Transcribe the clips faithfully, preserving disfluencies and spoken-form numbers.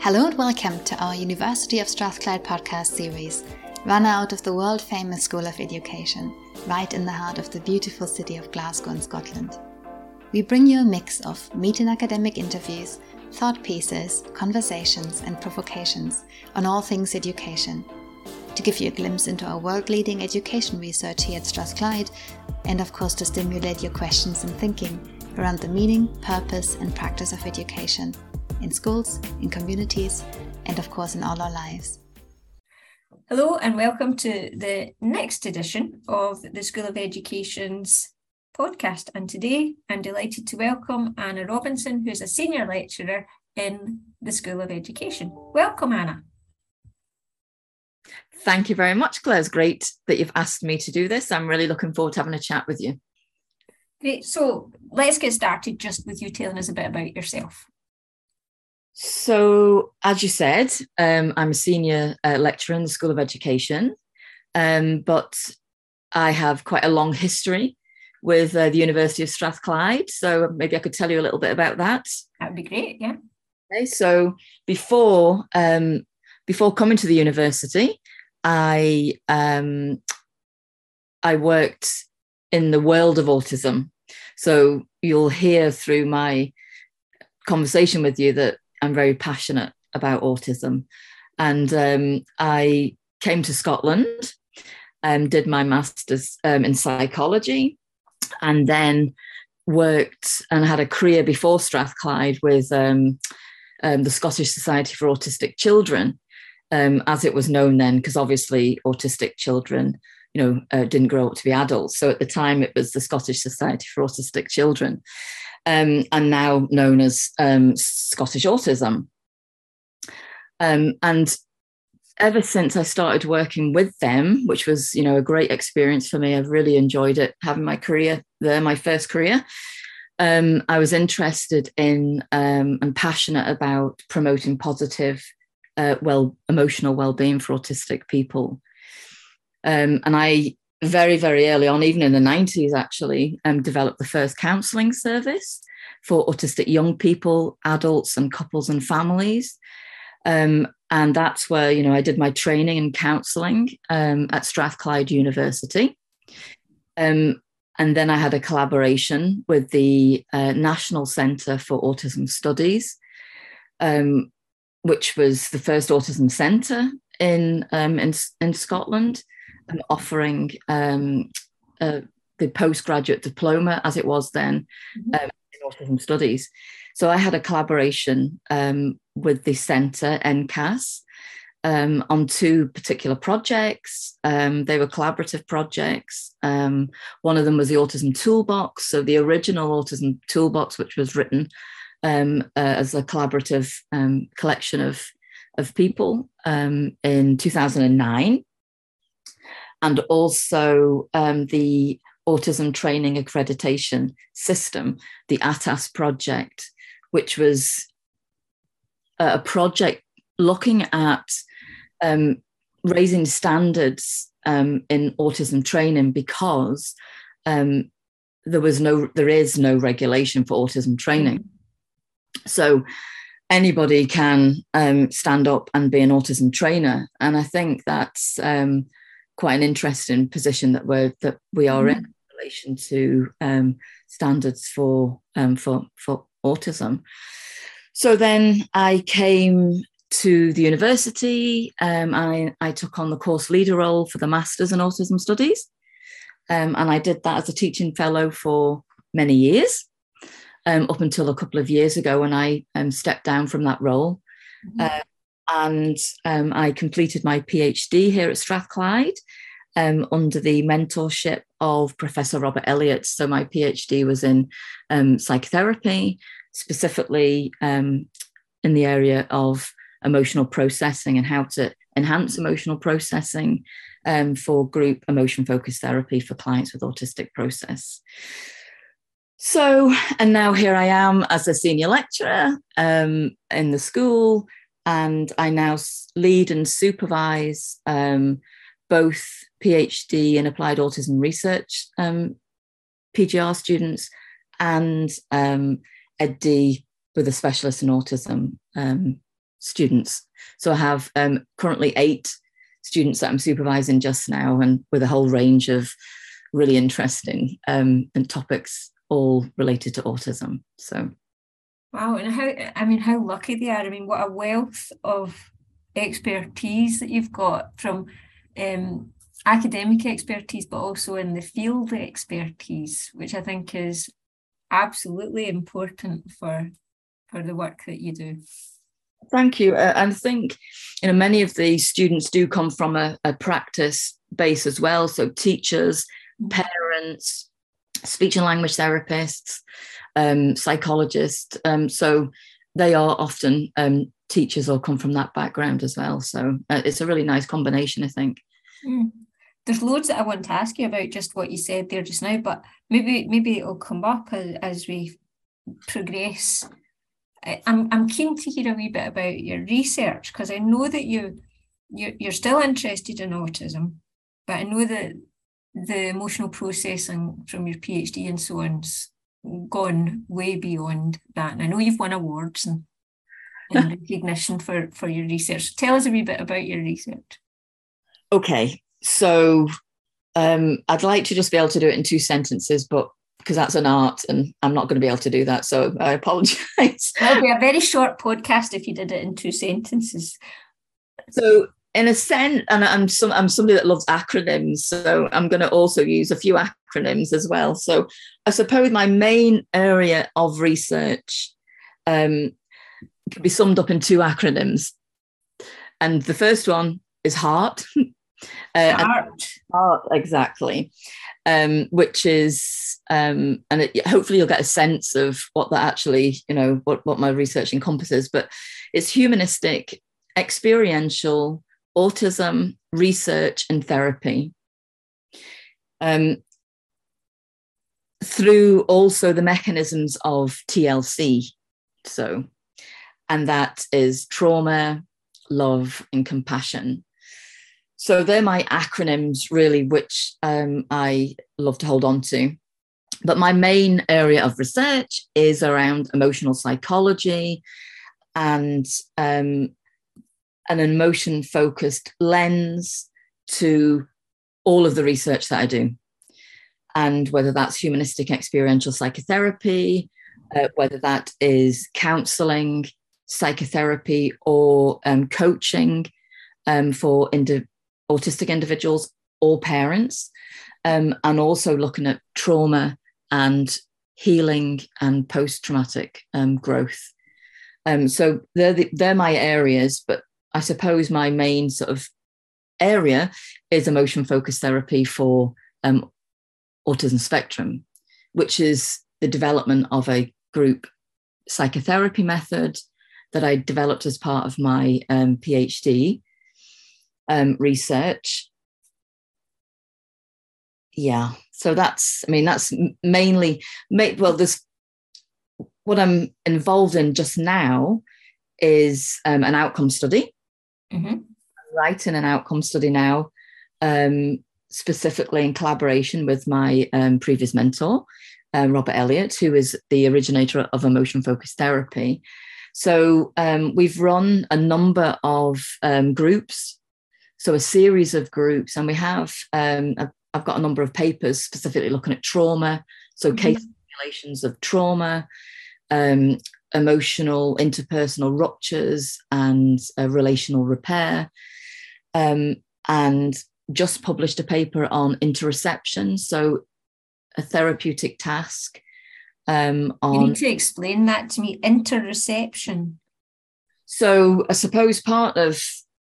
Hello and welcome to our University of Strathclyde podcast series, run out of the world-famous School of Education, right in the heart of the beautiful city of Glasgow in Scotland. We bring you a mix of meet and academic interviews, thought pieces, conversations and provocations on all things education, to give you a glimpse into our world-leading education research here at Strathclyde, and of course to stimulate your questions and thinking around the meaning, purpose and practice of education, in schools, in communities, and of course in all our lives. Hello and welcome to the next edition of the School of Education's podcast. And today I'm delighted to welcome Anna Robinson, who's a senior lecturer in the School of Education. Welcome, Anna. Thank you very much, Claire. It's great that you've asked me to do this. I'm really looking forward to having a chat with you. Great. So let's get started just with you telling us a bit about yourself. So, as you said, um, I'm a senior uh, lecturer in the School of Education, um, but I have quite a long history with uh, the University of Strathclyde. So maybe I could tell you a little bit about that. That would be great, yeah. Okay, so before um, before coming to the university, I um, I worked in the world of autism. So you'll hear through my conversation with you that I'm very passionate about autism. And um, I came to Scotland and did my master's um, in psychology, and then worked and had a career before Strathclyde with um, um, the Scottish Society for Autistic Children, um, as it was known then, because obviously autistic children, you know, uh, didn't grow up to be adults. So at the time it was the Scottish Society for Autistic Children. Um, and now known as um, Scottish Autism. Um, and ever since I started working with them, which was, you know, a great experience for me, I've really enjoyed it, having my career there, my first career. Um, I was interested in um, and passionate about promoting positive, uh, well, emotional well-being for autistic people. Um, and I very, very early on, even in the nineties, actually, um, developed the first counselling service for autistic young people, adults and couples and families. Um, and that's where, you know, I did my training in counselling um, at Strathclyde University. Um, and then I had a collaboration with the uh, National Centre for Autism Studies, um, which was the first autism centre in, um, in, in Scotland, and offering um, uh, the postgraduate diploma, as it was then, mm-hmm. um, in autism studies. So I had a collaboration um, with the centre, N C A S, um, on two particular projects. Um, they were collaborative projects. Um, one of them was the Autism Toolbox, so the original Autism Toolbox, which was written um, uh, as a collaborative um, collection of, of people um, in two thousand nine. And also um, the Autism Training Accreditation System, the A T A S project, which was a project looking at um, raising standards um, in autism training, because um, there was no, there is no regulation for autism training. Mm-hmm. So anybody can um, stand up and be an autism trainer, and I think that's um, quite an interesting position that we're that we are mm-hmm. in relation to um, standards for um, for for autism. So then I came to the university. Um, I I took on the course leader role for the Masters in Autism Studies, um, and I did that as a teaching fellow for many years, um, up until a couple of years ago when I um, stepped down from that role. Mm-hmm. Uh, And um, I completed my PhD here at Strathclyde um, under the mentorship of Professor Robert Elliott. So my PhD was in um, psychotherapy, specifically um, in the area of emotional processing and how to enhance emotional processing um, for group emotion-focused therapy for clients with autistic process. So, and now here I am as a senior lecturer um, in the school. And I now lead and supervise um, both PhD in applied autism research um, P G R students and um, Ed D with a specialist in autism um, students. So I have um, currently eight students that I'm supervising just now, and with a whole range of really interesting um, and topics all related to autism. So, wow, and how, I mean, how lucky they are. I mean, what a wealth of expertise that you've got, from um, academic expertise, but also in the field expertise, which I think is absolutely important for, for the work that you do. Thank you. Uh, and I think, you know, many of the students do come from a, a practice base as well. So teachers, parents, speech and language therapists, um, psychologists. Um, so they are often um, teachers or come from that background as well. So uh, it's a really nice combination, I think. Mm. There's loads that I want to ask you about just what you said there just now, but maybe maybe it'll come up as, as we progress. I'm I'm keen to hear a wee bit about your research, because I know that you you you're still interested in autism, but I know that the emotional processing from your PhD and so on's gone way beyond that. And I know you've won awards and, and recognition for for your research. Tell us a wee bit about your research. Okay, so um, I'd like to just be able to do it in two sentences, but because that's an art and I'm not going to be able to do that. So I apologize. It'll be a very short podcast if you did it in two sentences. So in a sense, and I'm, some, I'm somebody that loves acronyms, so I'm going to also use a few acronyms as well. So I suppose my main area of research um, can be summed up in two acronyms. And the first one is HEART. uh, HEART. HEART, exactly. Um, which is, um, and it, hopefully you'll get a sense of what that actually, you know, what, what my research encompasses, but it's humanistic, experiential, autism, research and therapy. Um, through also the mechanisms of T L C. So, and that is trauma, love and compassion. So they're my acronyms, really, which um, I love to hold on to. But my main area of research is around emotional psychology and um, an emotion-focused lens to all of the research that I do. And whether that's humanistic experiential psychotherapy, uh, whether that is counselling, psychotherapy, or um, coaching um, for individuals, autistic individuals or parents, um, and also looking at trauma and healing and post-traumatic um, growth. Um, so they're, the, they're my areas, but I suppose my main sort of area is emotion-focused therapy for um, autism spectrum, which is the development of a group psychotherapy method that I developed as part of my um, PhD. Um, research. Yeah, so that's, I mean, that's mainly, well, there's, what I'm involved in just now is um, an outcome study. Mm-hmm. I'm writing an outcome study now, um, specifically in collaboration with my um, previous mentor, um, Robert Elliott, who is the originator of emotion-focused therapy. So um, we've run a number of um, groups, so a series of groups, and we have, um, I've, I've got a number of papers specifically looking at trauma, so mm-hmm. case simulations of trauma, um, emotional, interpersonal ruptures and uh, relational repair, um, and just published a paper on interoception, so a therapeutic task. Um, on, you need to explain that to me, interoception. So I suppose part of,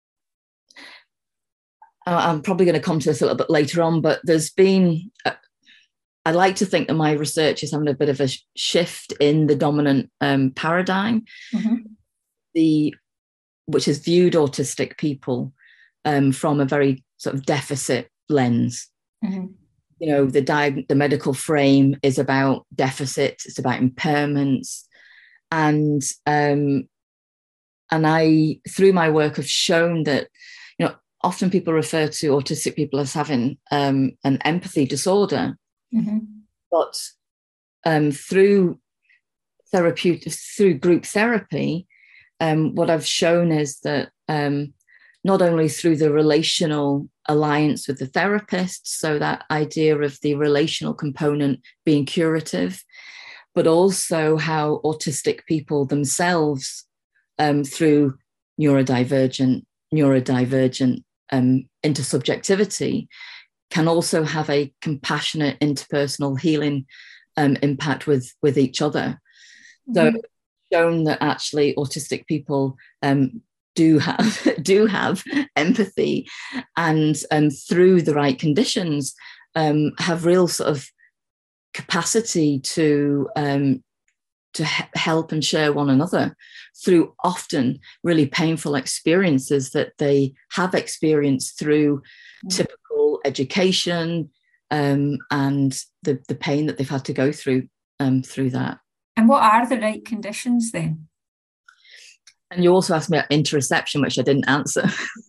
I'm probably going to come to this a little bit later on, but there's been, uh, I like to think that my research is having a bit of a sh- shift in the dominant um, paradigm, mm-hmm. the which has viewed autistic people um, from a very sort of deficit lens. Mm-hmm. You know, the, diag- the medical frame is about deficits, it's about impairments. And, um, and I, through my work, have shown that, you know, often people refer to autistic people as having um, an empathy disorder, mm-hmm. but um, through therapeutic, through group therapy, um, what I've shown is that um, not only through the relational alliance with the therapist, so that idea of the relational component being curative, but also how autistic people themselves, um, through neurodivergent, neurodivergent um, intersubjectivity, can also have a compassionate interpersonal healing um, impact with, with each other. Mm-hmm. So it's shown that actually autistic people um, do have do have empathy, and um, through the right conditions, um, have real sort of capacity to um, to he- help and share one another through often really painful experiences that they have experienced through mm-hmm. typical education um, and the the pain that they've had to go through um, through that. And what are the right conditions then? And you also asked me about interoception, which I didn't answer.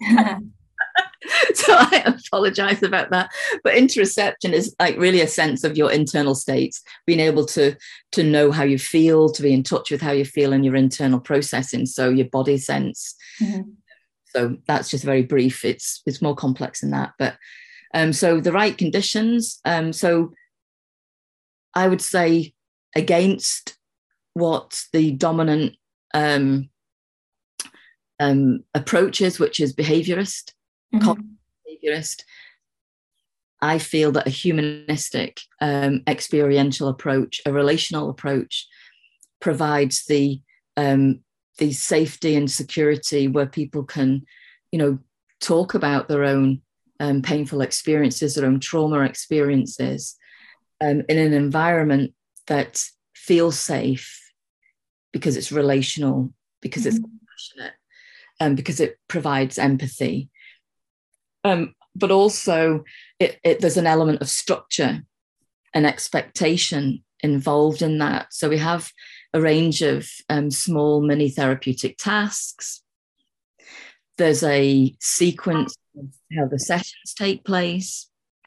So I apologize about that. But interoception is like really a sense of your internal states, being able to, to know how you feel, to be in touch with how you feel in your internal processing. So your body sense. Mm-hmm. So that's just very brief. It's it's more complex than that. But um, so the right conditions. Um, so I would say against what the dominant um, um, approach is, which is behaviorist, mm-hmm. behaviorist. I feel that a humanistic, um, experiential approach, a relational approach, provides the um, the safety and security where people can, you know, talk about their own um, painful experiences, their own trauma experiences, um, in an environment that feels safe because it's relational, because mm-hmm. it's compassionate, and because it provides empathy. Um, but also it, it, there's an element of structure and expectation involved in that. So we have a range of um, small mini therapeutic tasks. There's a sequence of how the sessions take place.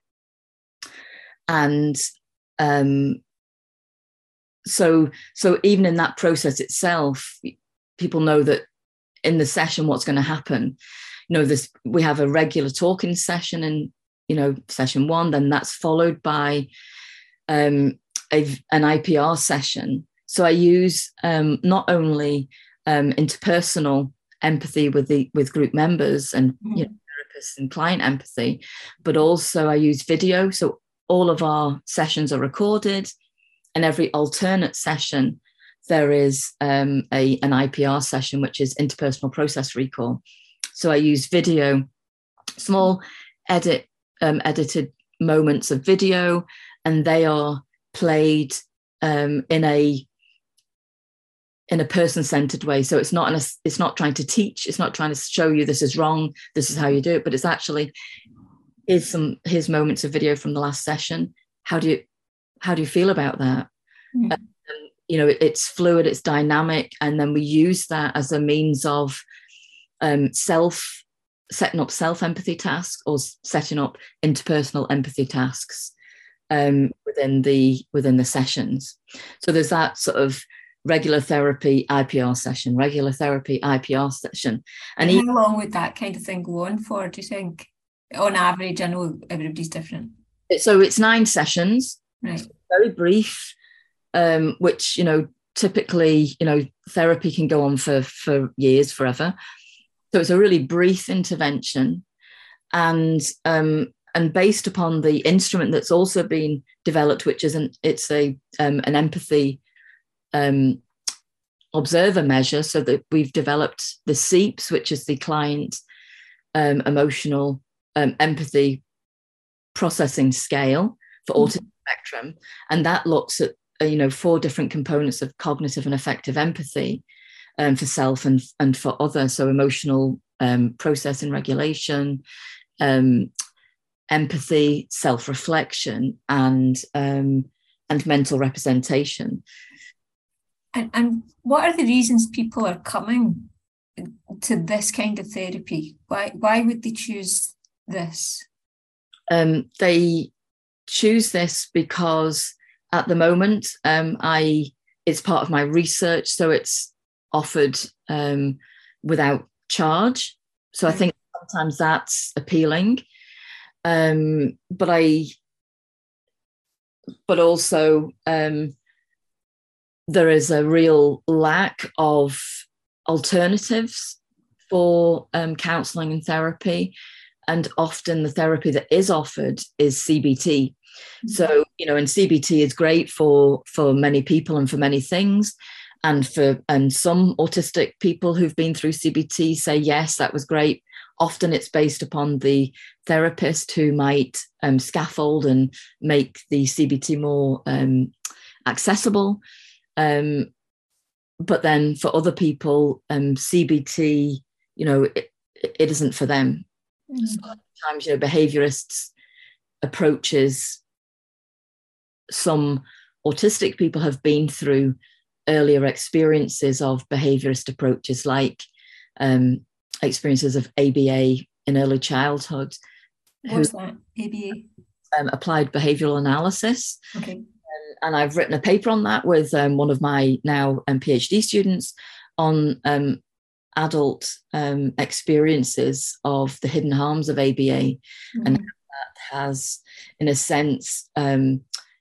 And um, so, so even in that process itself, people know that in the session, what's going to happen. You know, this, we have a regular talking session in, you know, session one, then that's followed by um, a, an I P R session. So I use um, not only um, interpersonal empathy with the with group members and mm-hmm. you know, therapists and client empathy, but also I use video. So all of our sessions are recorded, and every alternate session there is um, a an I P R session, which is interpersonal process recall. So I use video, small edit, um, edited moments of video, and they are played um, in a in a person-centered way. So it's not an, it's not trying to teach, it's not trying to show you this is wrong, this is how you do it, but it's actually here's some here's moments of video from the last session. How do you how do you feel about that? Mm. Um, you know, it, it's fluid, it's dynamic, and then we use that as a means of um, self setting up self-empathy tasks or setting up interpersonal empathy tasks um, within the within the sessions. So there's that sort of regular therapy I P R session, regular therapy I P R session. And, and how even, long would that kind of thing go on for, do you think? On average, I know everybody's different. So it's nine sessions, right? So very brief, um, which, you know, typically, you know, therapy can go on for, for years, forever. So it's a really brief intervention, and um, and based upon the instrument that's also been developed, which is an it's a um, an empathy um, observer measure. So that we've developed the SEEPS, which is the client um, emotional um, empathy processing scale for mm-hmm. autism spectrum, and that looks at uh, you know four different components of cognitive and affective empathy. Um, for self and, and for others, so emotional um, processing regulation, um, empathy, self-reflection, and um, and mental representation. And, and what are the reasons people are coming to this kind of therapy? Why why would they choose this? Um, they choose this because at the moment, um, I it's part of my research, so it's offered um, without charge. So I think sometimes that's appealing. Um, but I, but also um, there is a real lack of alternatives for um, counselling and therapy. And often the therapy that is offered is C B T. Mm-hmm. So, you know, and C B T is great for, for many people and for many things. And for and some autistic people who've been through C B T say, yes, that was great. Often it's based upon the therapist who might um, scaffold and make the C B T more um, accessible. Um, but then for other people, um, C B T, you know, it, it isn't for them. Mm-hmm. Sometimes, you know, behaviorists approaches some autistic people have been through earlier experiences of behaviorist approaches, like um, experiences of A B A in early childhood. What's who, that, A B A? Um, applied behavioural analysis. Okay. Um, and I've written a paper on that with um, one of my now um, PhD students on um, adult um, experiences of the hidden harms of A B A, mm-hmm. and how that has, in a sense, um,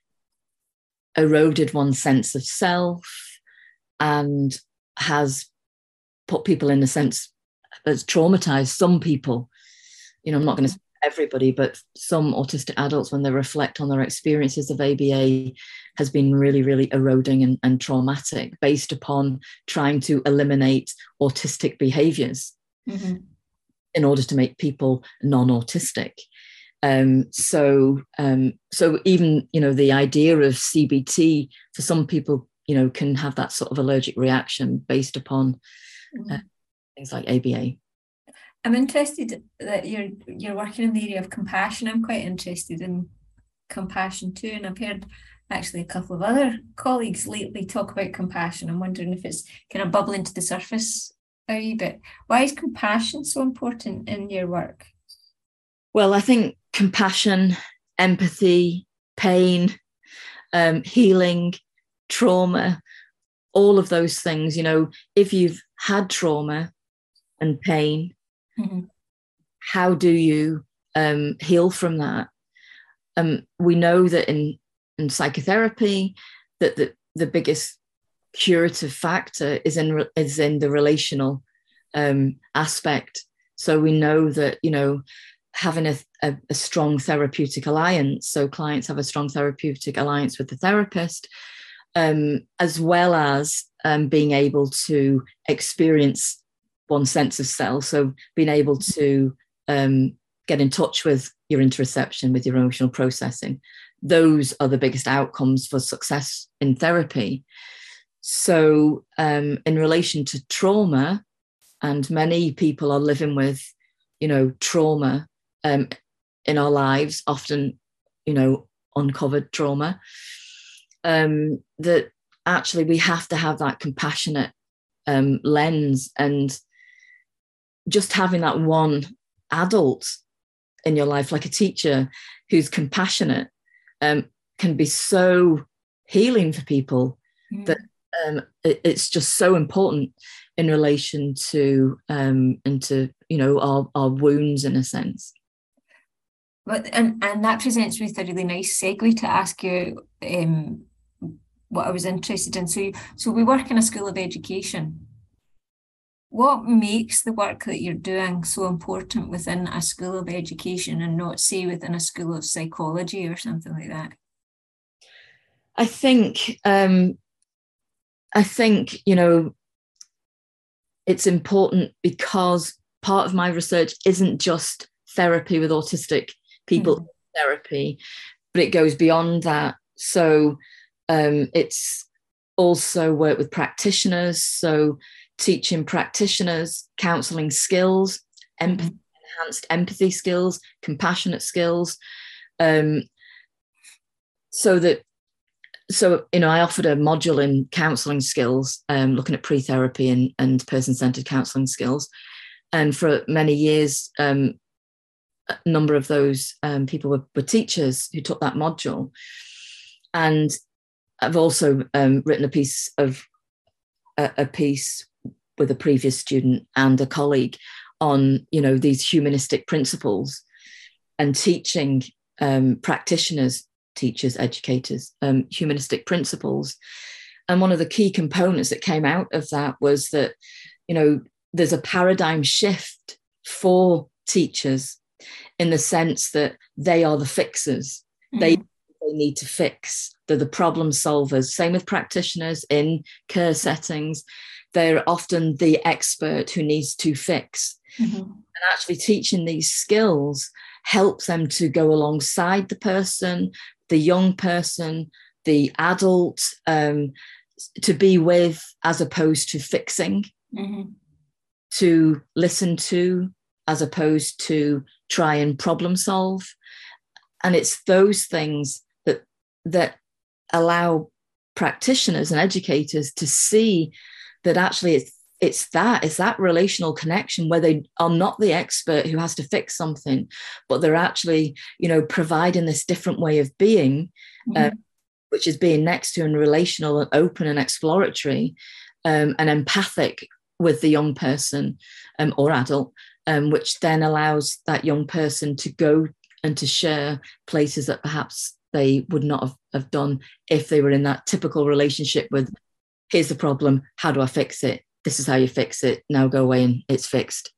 eroded one's sense of self, and has put people in a sense that's traumatized some people. You know, I'm not going to say everybody, but some autistic adults, when they reflect on their experiences of A B A, has been really, really eroding and, and traumatic, based upon trying to eliminate autistic behaviors mm-hmm. in order to make people non-autistic. Um, so, um, so even, you know, the idea of C B T for some people, you know, can have that sort of allergic reaction based upon uh, things like A B A. I'm interested that you're you're working in the area of compassion. I'm quite interested in compassion too, and I've heard actually a couple of other colleagues lately talk about compassion. I'm wondering if it's kind of bubbling to the surface a wee bit. Why is compassion so important in your work? Well, I think compassion, empathy, pain, um, healing, trauma, all of those things, you know, if you've had trauma and pain, mm-hmm. how do you um, heal from that? Um, we know that in, in psychotherapy, that the, the biggest curative factor is in is in the relational um, aspect. So we know that, you know, having a, a, a strong therapeutic alliance, so clients have a strong therapeutic alliance with the therapist, um, as well as um, being able to experience one sense of self. So being able to um, get in touch with your interoception, with your emotional processing. Those are the biggest outcomes for success in therapy. So um, in relation to trauma, and many people are living with, you know, trauma um, in our lives, often, you know, uncovered trauma, um, that actually we have to have that compassionate um, lens, and just having that one adult in your life, like a teacher who's compassionate, um, can be so healing for people. Mm. That um, it, it's just so important in relation to um, into you know our, our wounds, in a sense. But and and that presents me with a really nice segue to ask you um, what I was interested in. So you, so we work in a school of education. What makes the work that you're doing so important within a school of education, and not, say, within a school of psychology or something like that? I think, um, I think, you know, it's important because part of my research isn't just therapy with autistic people, mm. therapy, but it goes beyond that. So um, it's also work with practitioners. So teaching practitioners counselling skills, empathy, mm-hmm. enhanced empathy skills, compassionate skills, um, so that, so, you know, I offered a module in counselling skills, um, looking at pre-therapy and, and person-centred counselling skills. And for many years, um, a number of those um, people were, were teachers who took that module. And I've also um, written a piece of a, a piece with a previous student and a colleague on, you know, these humanistic principles and teaching um, practitioners, teachers, educators, um, humanistic principles. And one of the key components that came out of that was that, you know, there's a paradigm shift for teachers in the sense that they are the fixers. Mm-hmm. They, they need to fix. They're the problem solvers. Same with practitioners in care settings. They're often the expert who needs to fix. Mm-hmm. And actually teaching these skills helps them to go alongside the person, the young person, the adult, um, to be with as opposed to fixing, mm-hmm. to listen to as opposed to try and problem solve. And it's those things that that allow practitioners and educators to see that actually it's it's that it's that relational connection where they are not the expert who has to fix something, but they're actually, you know, providing this different way of being, mm-hmm. uh, which is being next to and relational and open and exploratory, um, and empathic with the young person um, or adult, um, which then allows that young person to go and to share places that perhaps they would not have, have done if they were in that typical relationship with, here's the problem, how do I fix it? This is how you fix it. Now go away and it's fixed.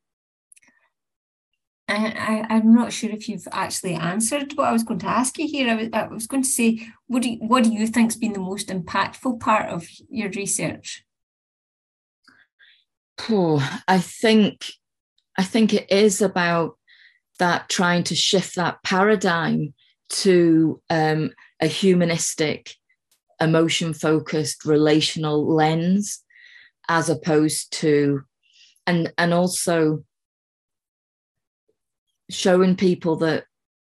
I, I, I'm not sure if you've actually answered what I was going to ask you here. I was, I was going to say, what do you, what do you think's been the most impactful part of your research? Oh, I think, I think it is about that, trying to shift that paradigm to um, a humanistic, emotion-focused, relational lens, as opposed to, and and also showing people that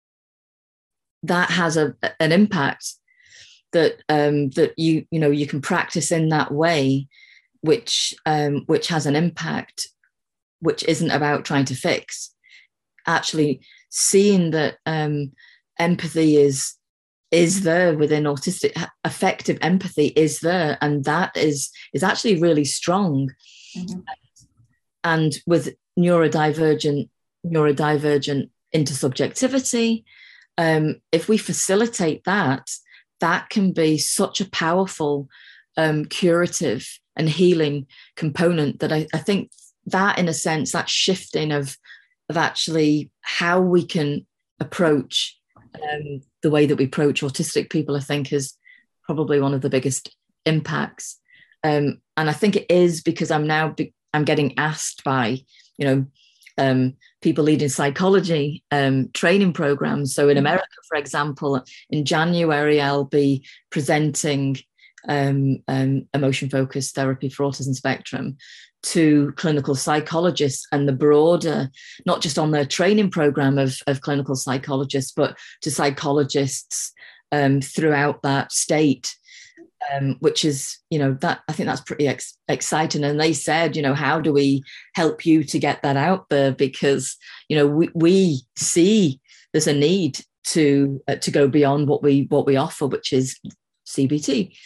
that has a an impact, that um, that you you know you can practice in that way, which um, which has an impact, which isn't about trying to fix. Actually, seeing that um, empathy is is there within autistic, effective empathy is there, and that is is actually really strong. Mm-hmm. And with neurodivergent neurodivergent intersubjectivity, um, if we facilitate that, that can be such a powerful um, curative and healing component that I, I think that, in a sense, that shifting of of actually how we can approach Um, the way that we approach autistic people, I think, is probably one of the biggest impacts. Um, and I think it is because I'm now be- I'm getting asked by, you know, um, people leading psychology um, training programs. So in America, for example, in January, I'll be presenting um, um, emotion-focused therapy for autism spectrum to clinical psychologists and the broader, not just on their training program of, of clinical psychologists, but to psychologists um, throughout that state, um, which is, you know, that I think that's pretty ex- exciting. And they said, you know, how do we help you to get that out there? Because, you know, we, we see there's a need to uh, to go beyond what we what we offer, which is C B T.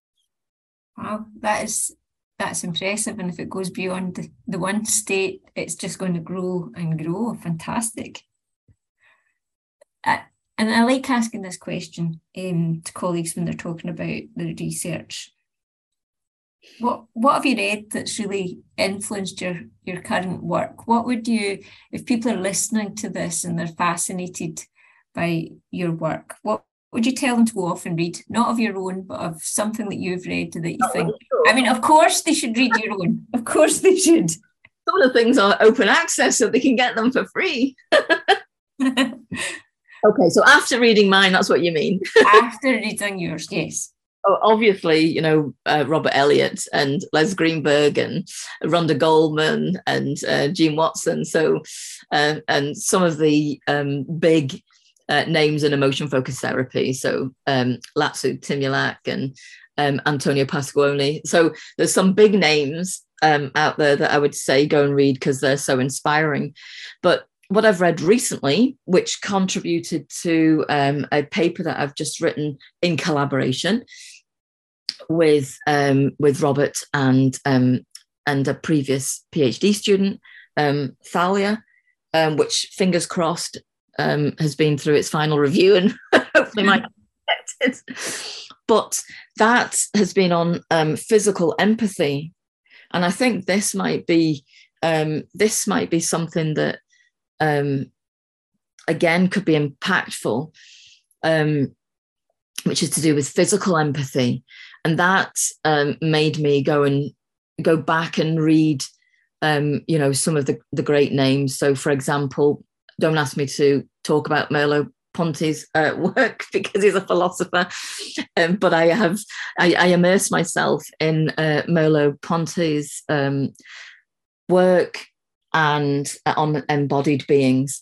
Wow, that is that's impressive. And if it goes beyond the, the one state, it's just going to grow and grow. Fantastic. Uh, and I like asking this question um, to colleagues when they're talking about the research. What what have you read that's really influenced your, your current work? What would you, if people are listening to this and they're fascinated by your work, what would you tell them to go off and read? Not of your own, but of something that you've read that you oh, think, sure. I mean, of course they should read your own. Of course they should. Some of the things are open access, so they can get them for free. Okay, so after reading mine, that's what you mean. After reading yours, yes. Oh, obviously, you know, uh, Robert Elliott and Les Greenberg and Rhonda Goldman and uh, Jean Watson. So, uh, and some of the um, big uh, names in emotion-focused therapy. So, um, Latu Timulak and um, Antonio Pasquoni. So there's some big names um, out there that I would say go and read because they're so inspiring. But what I've read recently, which contributed to um, a paper that I've just written in collaboration with um, with Robert and um, and a previous PhD student, um, Thalia, um, which, fingers crossed, um, has been through its final review and hopefully might be accepted. But that has been on um, physical empathy. And I think this might be um, this might be something that, um, again, could be impactful, um, which is to do with physical empathy. And that um, made me go and go back and read, um, you know, some of the, the great names. So, for example, don't ask me to talk about Merleau-Ponty's uh, work because he's a philosopher, um, but I have I, I immerse myself in uh, Merleau-Ponty's um, work and uh, on embodied beings,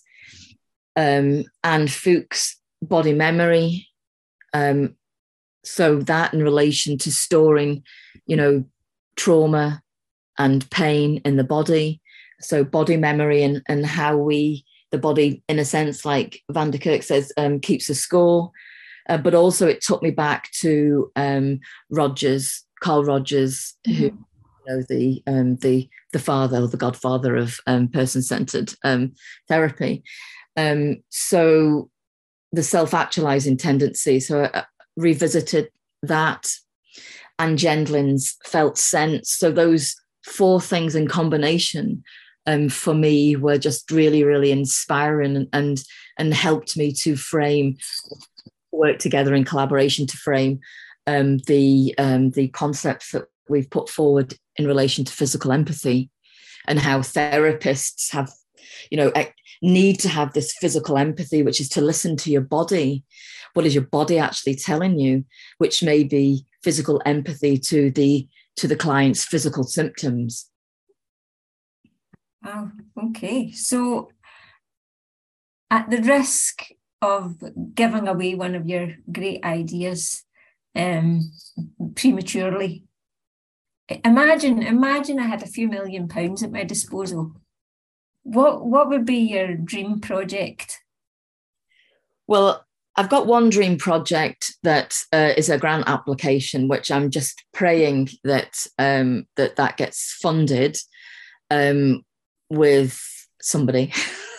um, and Fuchs' body memory. Um, so that in relation to storing, you know, trauma and pain in the body. So body memory and, and how we, the body, in a sense, like Van der Kerk says, um, keeps a score. Uh, but also it took me back to um, Rogers, Carl Rogers, mm-hmm. who, you know, the um, the the father or the godfather of um, person-centered um, therapy. Um, so the self-actualizing tendency. So I revisited that, and Gendlin's felt sense. So those four things in combination, um, for me, were just really, really inspiring and and helped me to frame, work together in collaboration to frame um, the um, the concepts that we've put forward in relation to physical empathy, and how therapists have, you know, need to have this physical empathy, which is to listen to your body. What is your body actually telling you? Which may be physical empathy to the to the client's physical symptoms. Oh, okay. So, at the risk of giving away one of your great ideas um, prematurely, imagine imagine I had a few million pounds at my disposal. What what would be your dream project? Well, I've got one dream project that uh, is a grant application, which I'm just praying that um, that that gets funded um, with somebody.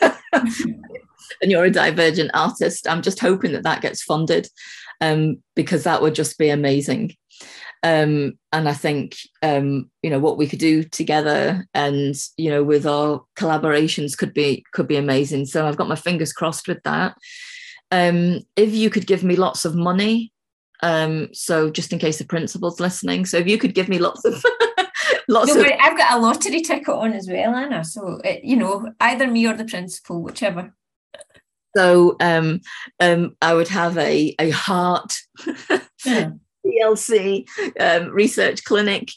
A neurodivergent artist. I'm just hoping that that gets funded, um, because that would just be amazing. Um, and I think, um, you know, what we could do together and, you know, with our collaborations could be could be amazing. So I've got my fingers crossed with that. Um, if you could give me lots of money, um, so just in case the principal's listening, so if you could give me lots of lots Don't of. worry, I've got a lottery ticket on as well, Anna. So it, you know, either me or the principal, whichever. So um, um, I would have a a heart yeah. P L C um, research clinic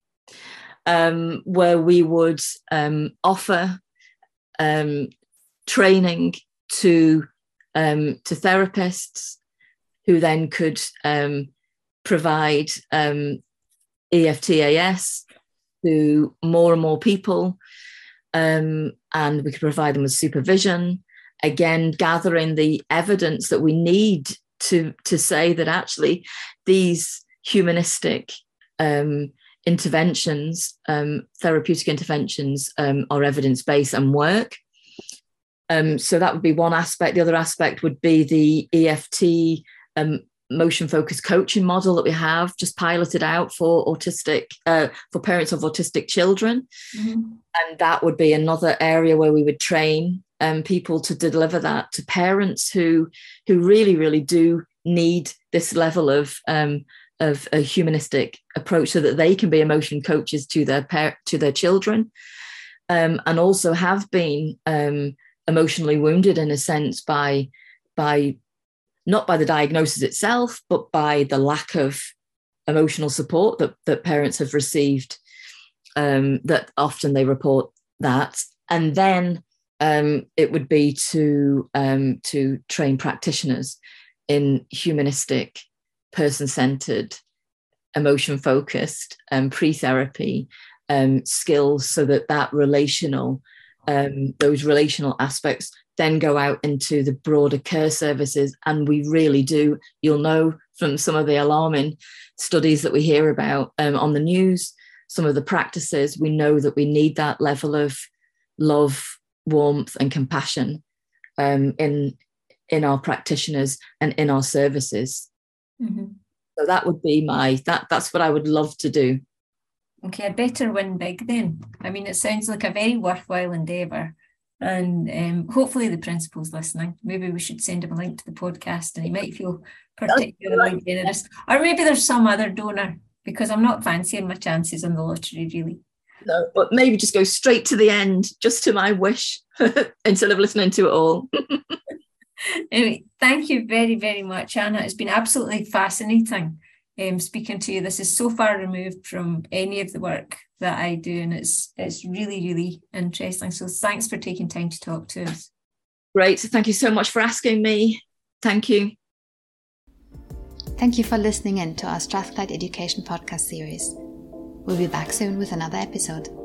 um, where we would um, offer um, training to um, to therapists who then could um, provide um, E F T A S to more and more people, um, and we could provide them with supervision. Again, gathering the evidence that we need to, to say that actually these humanistic um, interventions, um, therapeutic interventions, um, are evidence-based and work. Um, so that would be one aspect. The other aspect would be the E F T um, motion-focused coaching model that we have just piloted out for autistic, uh, for parents of autistic children. Mm-hmm. And that would be another area where we would train Um, people to deliver that to parents who who really, really do need this level of um, of a humanistic approach so that they can be emotion coaches to their par- to their children, um, and also have been um, emotionally wounded in a sense by by not by the diagnosis itself, but by the lack of emotional support that that parents have received. Um, that often they report that, and then. Um, it would be to um, to train practitioners in humanistic, person-centered, emotion-focused, um, pre-therapy um, skills, so that that relational, um, those relational aspects then go out into the broader care services. And we really do, you'll know from some of the alarming studies that we hear about um, on the news, some of the practices, we know that we need that level of love, warmth and compassion um, in in our practitioners and in our services. Mm-hmm. So that would be my, that that's what I would love to do. Okay, I'd better win big then. I mean, it sounds like a very worthwhile endeavour. And um, hopefully the principal's listening. Maybe we should send him a link to the podcast and he might feel particularly generous. Or maybe there's some other donor, because I'm not fancying my chances on the lottery, really. No, but maybe just go straight to the end, just to my wish, instead of listening to it all. Anyway, thank you very, very much, Anna. It's been absolutely fascinating um, speaking to you. This is so far removed from any of the work that I do, and it's it's really, really interesting. So thanks for taking time to talk to us. Great. Thank you so much for asking me. Thank you. Thank you for listening in to our Strathclyde Education podcast series. We'll be back soon with another episode.